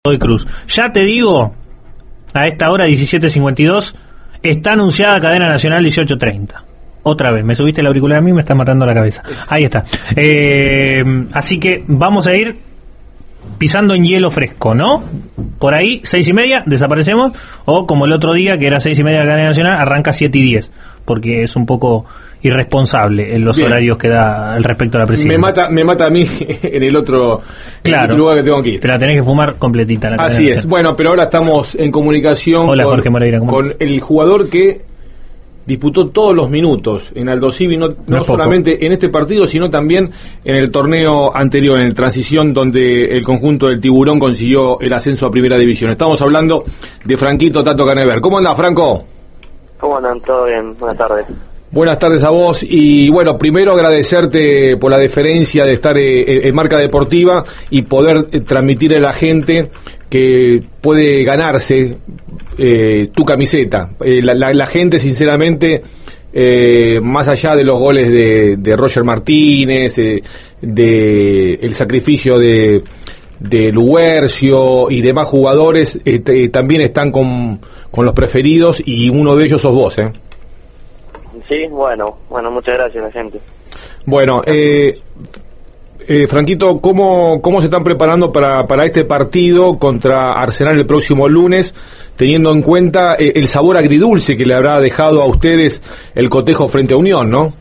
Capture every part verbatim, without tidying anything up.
Godoy Cruz. Ya te digo, a esta hora diecisiete cincuenta y dos, está anunciada cadena nacional dieciocho treinta. Otra vez, me subiste el auricular a mí, me está matando la cabeza. Ahí está. Eh, así que vamos a ir pisando en hielo fresco, ¿no? Por ahí, seis y media, desaparecemos. O como el otro día, que era seis y media de la cadena nacional, arranca siete y diez. Porque es un poco irresponsable en los Bien. horarios que da al respecto a la presidencia. Me mata, me mata a mí en el otro claro, en el lugar que tengo que ir. Te la tenés que fumar completita. La Así es. Bueno, pero ahora estamos en comunicación Hola, con, Jorge Moreira, con el jugador que disputó todos los minutos en Aldo Civi, no, no, no solamente poco. en este partido, sino también en el torneo anterior, en el Transición, donde el conjunto del Tiburón consiguió el ascenso a Primera División. Estamos hablando de Franquito Tato Canever. ¿Cómo andás, Franco? ¿Cómo andan? ¿Todo bien? Buenas tardes. Buenas tardes a vos, y bueno, primero agradecerte por la deferencia de estar eh, en Marca Deportiva y poder eh, transmitirle a la gente que puede ganarse eh, tu camiseta. Eh, la, la, la gente, sinceramente, eh, más allá de los goles de, de Roger Martínez, eh, de el sacrificio de, de Luguercio y demás jugadores, eh, t- también están con, con los preferidos, y uno de ellos sos vos, ¿eh? Sí, bueno, bueno, muchas gracias la gente. Bueno, eh, eh, Franquito, ¿cómo, ¿cómo se están preparando para, para este partido contra Arsenal el próximo lunes, teniendo en cuenta eh, el sabor agridulce que le habrá dejado a ustedes el cotejo frente a Unión, ¿no?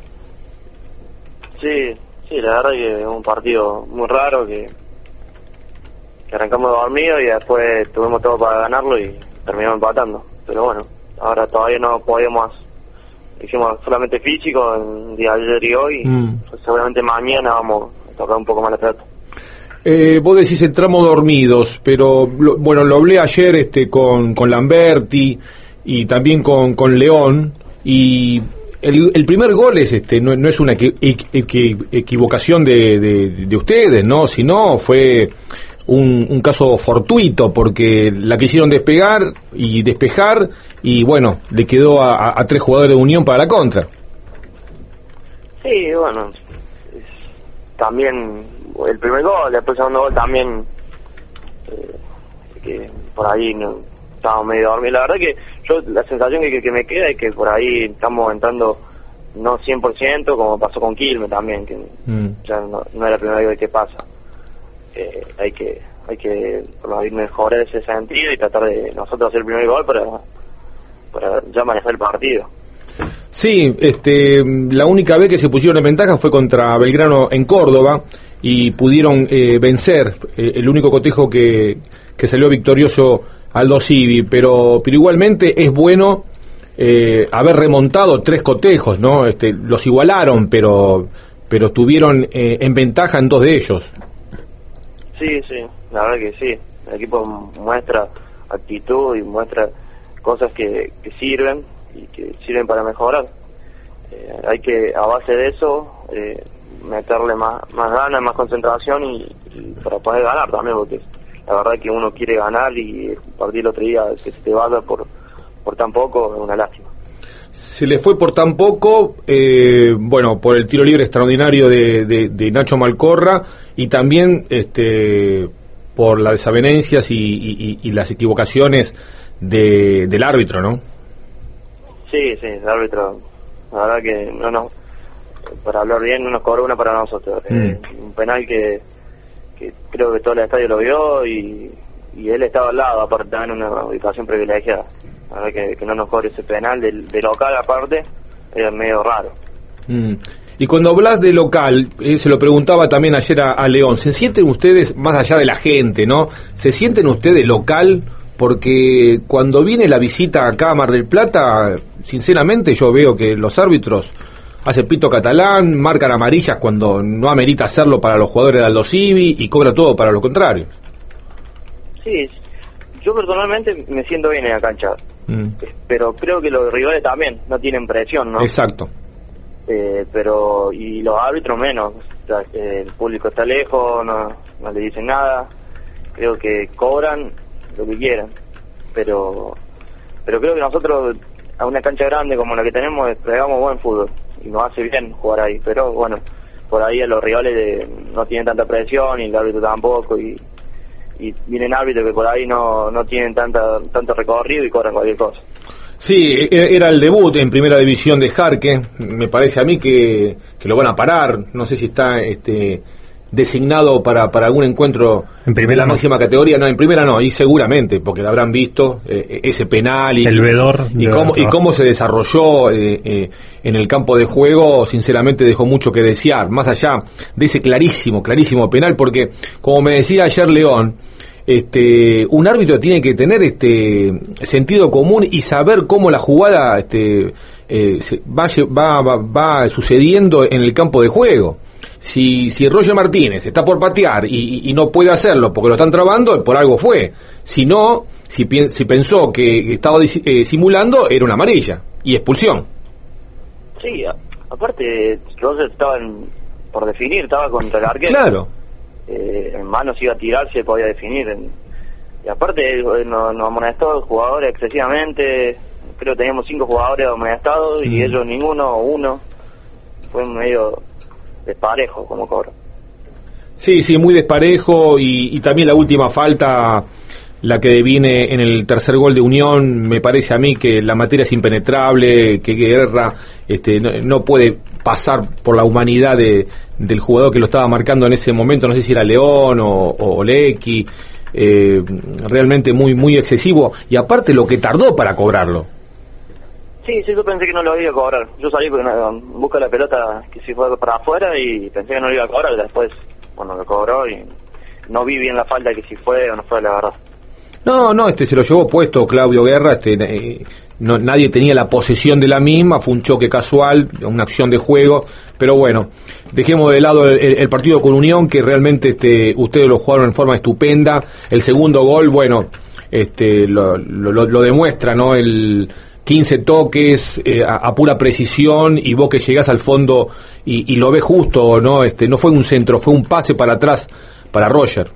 Sí, sí, la verdad que es un partido muy raro, que, que arrancamos dormidos y después tuvimos todo para ganarlo y terminamos empatando. Pero bueno, ahora todavía no podemos... Hicimos solamente físico el día de ayer y hoy, mm. pues seguramente mañana vamos a tocar un poco más la pelota. Eh, vos decís entramos dormidos, pero lo, bueno, lo hablé ayer este con, con Lamberti y también con, con León, y el, el primer gol es este no, no es una equi, equi, equivocación de, de, de ustedes, ¿no? Sino fue un, un caso fortuito, porque la quisieron despegar y despejar, y bueno, le quedó a, a, a tres jugadores de Unión para la contra. Sí, bueno, es, también el primer gol, después el segundo gol también, eh, que por ahí no, estábamos medio dormidos. La verdad que yo, la sensación que, que me queda es que por ahí estamos entrando no cien por ciento, como pasó con Quilmes también, que mm. ya no, no es la primera vez que pasa. Eh, hay que hay que mejorar ese sentido y tratar de nosotros hacer el primer gol para para ya manejar el partido. Sí, este, la única vez que se pusieron en ventaja fue contra Belgrano en Córdoba y pudieron eh, vencer, eh, el único cotejo que, que salió victorioso Aldo Civi, pero pero igualmente es bueno eh, haber remontado tres cotejos, ¿no? Este, los igualaron, pero pero estuvieron eh, en ventaja en dos de ellos. Sí, sí, la verdad que sí. El equipo muestra actitud y muestra cosas que, que sirven y que sirven para mejorar. Eh, hay que, a base de eso, eh, meterle más, más ganas, más concentración y, y para poder ganar también, porque la verdad que uno quiere ganar y el partido el otro día que se te vaya por, por tan poco es una lástima. Se le fue por tan poco, eh, bueno, por el tiro libre extraordinario de, de, de Nacho Malcorra, y también este por las desavenencias y, y, y las equivocaciones de, del árbitro, ¿no? Sí, sí, el árbitro, la verdad que no nos, para hablar bien, no nos cobró una para nosotros. Mm. Eh, un penal que, que creo que todo el estadio lo vio y, y él estaba al lado, aparte también en una ubicación privilegiada. La verdad que, que no nos cobre ese penal de, de local aparte, es medio raro. Mm. Y cuando hablas de local, eh, se lo preguntaba también ayer a, a León, ¿se sienten ustedes, más allá de la gente, ¿no? ¿Se sienten ustedes local? Porque cuando viene la visita acá a Mar del Plata, sinceramente yo veo que los árbitros hacen pito catalán, marcan amarillas cuando no amerita hacerlo para los jugadores de Aldo Civi y cobra todo para lo contrario. Sí, yo personalmente me siento bien en la cancha, mm. pero creo que los rivales también no tienen presión, ¿no? Exacto. Eh, pero y los árbitros menos, o sea, eh, el público está lejos, no, no le dicen nada, creo que cobran lo que quieran, pero pero creo que nosotros a una cancha grande como la que tenemos desplegamos buen fútbol y nos hace bien jugar ahí, pero bueno, por ahí a los rivales de, no tienen tanta presión y el árbitro tampoco, y y vienen árbitros que por ahí no, no tienen tanta, tanto recorrido y cobran cualquier cosa. Sí, era el debut en primera división de Jarque. Me parece a mí que, que lo van a parar. No sé si está este designado para, para algún encuentro en primera, de la no. máxima categoría. No, en primera no, y seguramente, porque lo habrán visto, eh, ese penal y, el vedor y, cómo, y cómo se desarrolló eh, eh, en el campo de juego. Sinceramente dejó mucho que desear, más allá de ese clarísimo, clarísimo penal, porque como me decía ayer León, Este, un árbitro tiene que tener este sentido común y saber cómo la jugada este, eh, se va, va, va, va sucediendo en el campo de juego. Si, si Roger Martínez está por patear y, y no puede hacerlo porque lo están trabando, por algo fue. Si no, si, si pensó que estaba eh, simulando, era una amarilla y expulsión. Sí, a, aparte Roger estaba en, por definir, estaba contra el arquero. Claro. Eh, en manos iba a tirarse, podía definir. En, y aparte eh, nos, nos amonestó jugadores excesivamente. Creo que teníamos cinco jugadores amonestados y mm. ellos ninguno o uno. Fue medio desparejo como cobro. Sí, sí, muy desparejo y, y también la última falta, la que viene en el tercer gol de Unión, me parece a mí que la materia es impenetrable, que Guerra este, no, no puede pasar por la humanidad de, del jugador que lo estaba marcando en ese momento, no sé si era León o, o, o Lecky, eh, realmente muy muy excesivo, y aparte lo que tardó para cobrarlo. Sí, sí, yo pensé que no lo iba a cobrar. Yo salí porque no, busca la pelota que si fue para afuera y pensé que no lo iba a cobrar, y después, bueno, lo cobró y no vi bien la falta que si fue o no fue, la verdad. No, no, este se lo llevó puesto Claudio Guerra, este eh, no, nadie tenía la posesión de la misma, fue un choque casual, una acción de juego, pero bueno, dejemos de lado el, el partido con Unión, que realmente este ustedes lo jugaron en forma estupenda. El segundo gol, bueno, este lo, lo, lo demuestra, ¿no? El quince toques eh, a, a pura precisión, y vos que llegás al fondo y, y lo ves justo, ¿no? Este no fue un centro, fue un pase para atrás para Roger.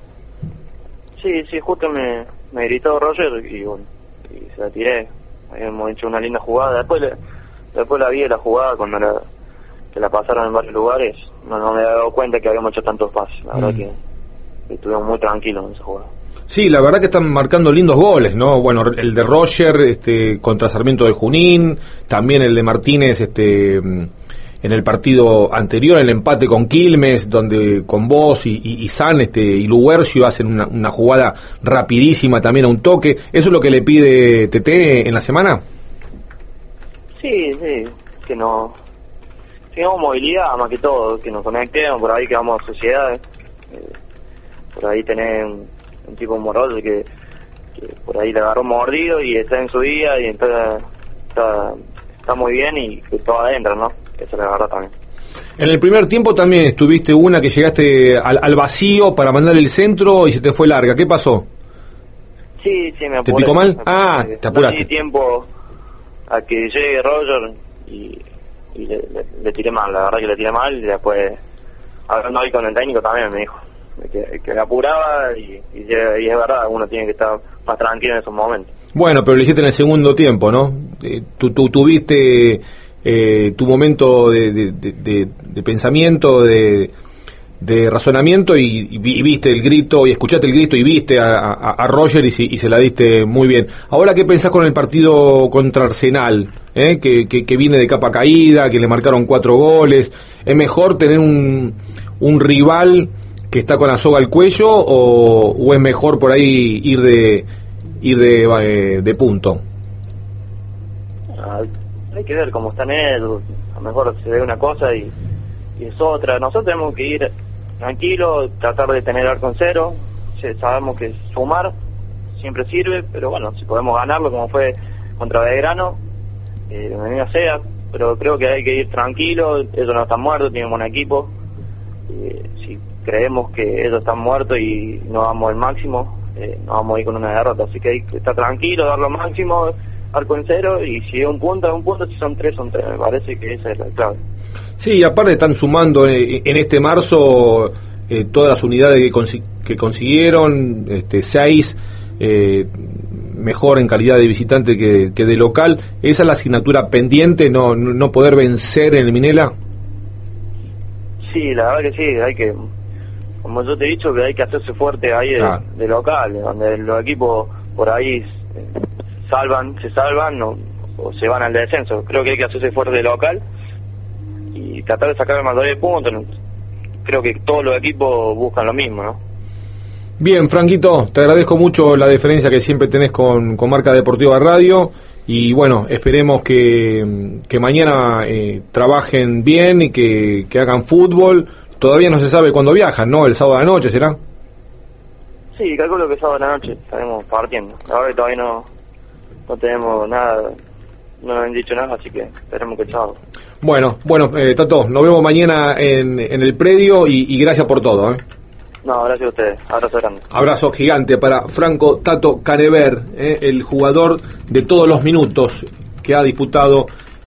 Sí, sí, justo me, me gritó Roger y bueno, y se la tiré. Habíamos hecho una linda jugada. Después le, después la vi la jugada cuando la, que la pasaron en varios lugares. No, no me había dado cuenta que habíamos hecho tantos pases. La mm. verdad que, que estuvimos muy tranquilos en esa jugada. Sí, la verdad que están marcando lindos goles, ¿no? Bueno, el de Roger este, contra Sarmiento del Junín, también el de Martínez este, en el partido anterior, el empate con Quilmes, donde con vos y, y, y San este, y Luguercio hacen una, una jugada rapidísima también a un toque. ¿Eso es lo que le pide T T en la semana? Sí, sí, que no tengamos movilidad más que todo, que nos conectemos, por ahí que vamos a sociedades, eh, por ahí tenés un, un tipo moroso que, que por ahí le agarró mordido y está en su día y entonces está, está muy bien y que todo adentro, ¿no? Eso es la verdad también. En el primer tiempo también estuviste una que llegaste al, al vacío para mandar el centro y se te fue larga. ¿Qué pasó? Sí, sí, me apuré. ¿Te picó mal? Me ah, te apuraste. No di tiempo a que llegue Roger y, y le, le, le tiré mal, la verdad que le tiré mal, y después hablando ahí con el técnico también me dijo que, que me apuraba y, y, y es verdad, uno tiene que estar más tranquilo en esos momentos. Bueno, pero lo hiciste en el segundo tiempo, ¿no? Eh, tú, tú tuviste... Eh, tu momento de, de, de, de, de pensamiento, de, de razonamiento y, y viste el grito y escuchaste el grito y viste a, a, a Roger y, y se la diste muy bien. Ahora, ¿qué pensás con el partido contra Arsenal? ¿Eh? Que, que, que viene de capa caída, que le marcaron cuatro goles. ¿Es mejor tener un, un rival que está con la soga al cuello o, o es mejor por ahí ir de, ir de, eh, de punto? Ah, hay que ver cómo están ellos, a lo mejor se ve una cosa y, y es otra. Nosotros tenemos que ir tranquilos, tratar de tener arco en cero, sabemos que sumar siempre sirve, pero bueno, si podemos ganarlo como fue contra Belgrano, eh, bienvenida sea, pero creo que hay que ir tranquilos, ellos no están muertos, tienen buen equipo, eh, si creemos que ellos están muertos y no damos el máximo, eh, no vamos a ir con una derrota, así que hay que estar tranquilo, dar lo máximo, arco en cero, y si es un punto, es un punto, si son tres, son tres, me parece que esa es la clave. Sí, aparte están sumando en, en este marzo eh, todas las unidades que, consi- que consiguieron, este, seis, eh, mejor en calidad de visitante que, que de local. ¿Esa es la asignatura pendiente, no, no poder vencer en el Minela? Sí, la verdad que sí, hay que como yo te he dicho, que hay que hacerse fuerte ahí de, Ah. de local, donde los equipos por ahí eh, salvan, se salvan o, o se van al descenso. Creo que hay que hacerse fuerte de local y tratar de sacar el mayor de puntos. Creo que todos los equipos buscan lo mismo, ¿no? Bien, Franquito, te agradezco mucho la deferencia que siempre tenés con, con Marca Deportiva Radio y bueno, esperemos que, que mañana eh, trabajen bien y que, que hagan fútbol. Todavía no se sabe cuándo viajan, ¿no? ¿El sábado de la noche será? Sí, calculo que sábado de la noche estaremos partiendo. La verdad que todavía no, no tenemos nada, no nos han dicho nada, así que esperemos que el sábado. Bueno, bueno, eh, Tato, nos vemos mañana en, en el predio y, y gracias por todo, ¿eh? No, gracias a ustedes. Abrazo grande. Abrazo gigante para Franco Tato Canever, eh, el jugador de todos los minutos que ha disputado